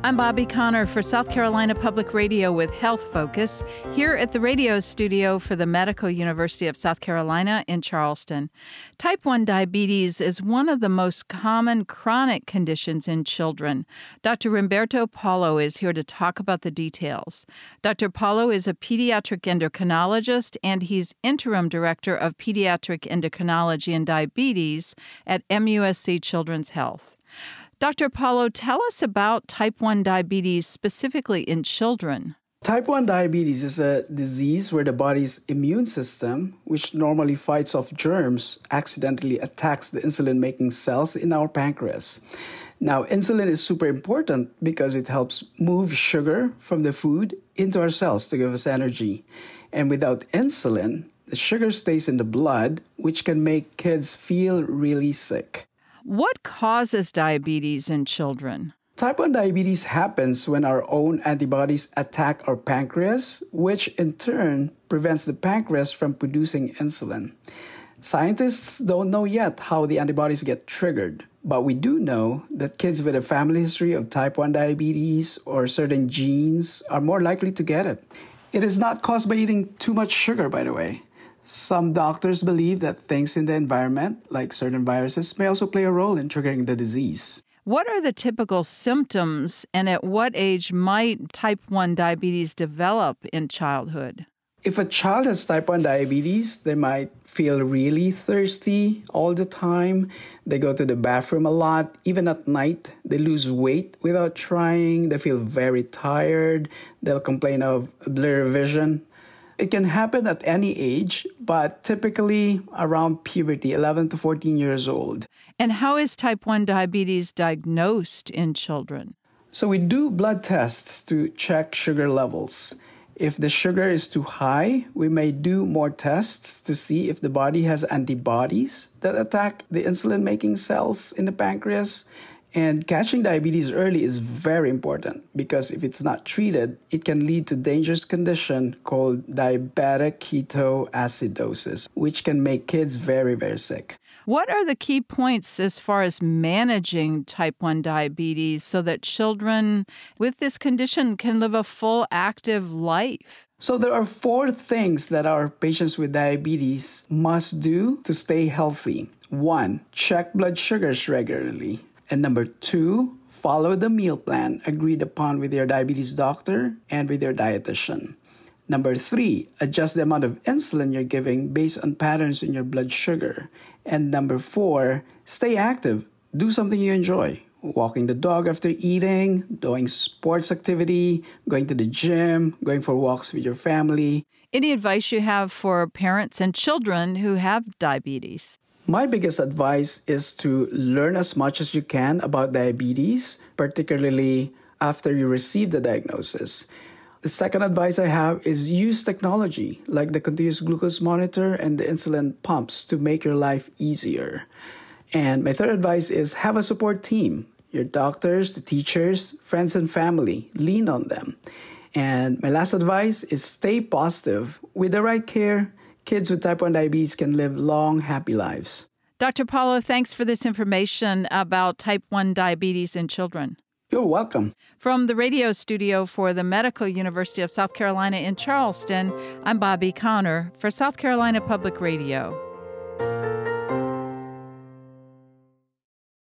I'm Bobby Connor for South Carolina Public Radio with Health Focus, here at the radio studio for the Medical University of South Carolina in Charleston. Type 1 diabetes is one of the most common chronic conditions in children. Dr. Rimberto Paulo is here to talk about the details. Dr. Paulo is a pediatric endocrinologist, and he's interim director of pediatric endocrinology and diabetes at MUSC Children's Health. Dr. Paulo, tell us about type 1 diabetes specifically in children. Type 1 diabetes is a disease where the body's immune system, which normally fights off germs, accidentally attacks the insulin-making cells in our pancreas. Now, insulin is super important because it helps move sugar from the food into our cells to give us energy. And without insulin, the sugar stays in the blood, which can make kids feel really sick. What causes diabetes in children? Type 1 diabetes happens when our own antibodies attack our pancreas, which in turn prevents the pancreas from producing insulin. Scientists don't know yet how the antibodies get triggered, but we do know that kids with a family history of type 1 diabetes or certain genes are more likely to get it. It is not caused by eating too much sugar, by the way. Some doctors believe that things in the environment, like certain viruses, may also play a role in triggering the disease. What are the typical symptoms, and at what age might type 1 diabetes develop in childhood? If a child has type 1 diabetes, they might feel really thirsty all the time. They go to the bathroom a lot, even at night. They lose weight without trying. They feel very tired. They'll complain of blurry vision. It can happen at any age, but typically around puberty, 11 to 14 years old. And how is type 1 diabetes diagnosed in children? So we do blood tests to check sugar levels. If the sugar is too high, we may do more tests to see if the body has antibodies that attack the insulin-making cells in the pancreas. And catching diabetes early is very important because if it's not treated, it can lead to a dangerous condition called diabetic ketoacidosis, which can make kids very, very sick. What are the key points as far as managing type 1 diabetes so that children with this condition can live a full, active life? So there are 4 things that our patients with diabetes must do to stay healthy. 1, check blood sugars regularly. And number 2, follow the meal plan agreed upon with your diabetes doctor and with your dietitian. Number 3, adjust the amount of insulin you're giving based on patterns in your blood sugar. And number 4, stay active. Do something you enjoy. Walking the dog after eating, doing sports activity, going to the gym, going for walks with your family. Any advice you have for parents and children who have diabetes? My biggest advice is to learn as much as you can about diabetes, particularly after you receive the diagnosis. The second advice I have is use technology like the continuous glucose monitor and the insulin pumps to make your life easier. And my third advice is have a support team. Your doctors, the teachers, friends, and family. Lean on them. And my last advice is stay positive. With the right care, kids with type 1 diabetes can live long, happy lives. Dr. Paulo, thanks for this information about type 1 diabetes in children. You're welcome. From the radio studio for the Medical University of South Carolina in Charleston, I'm Bobby Connor for South Carolina Public Radio.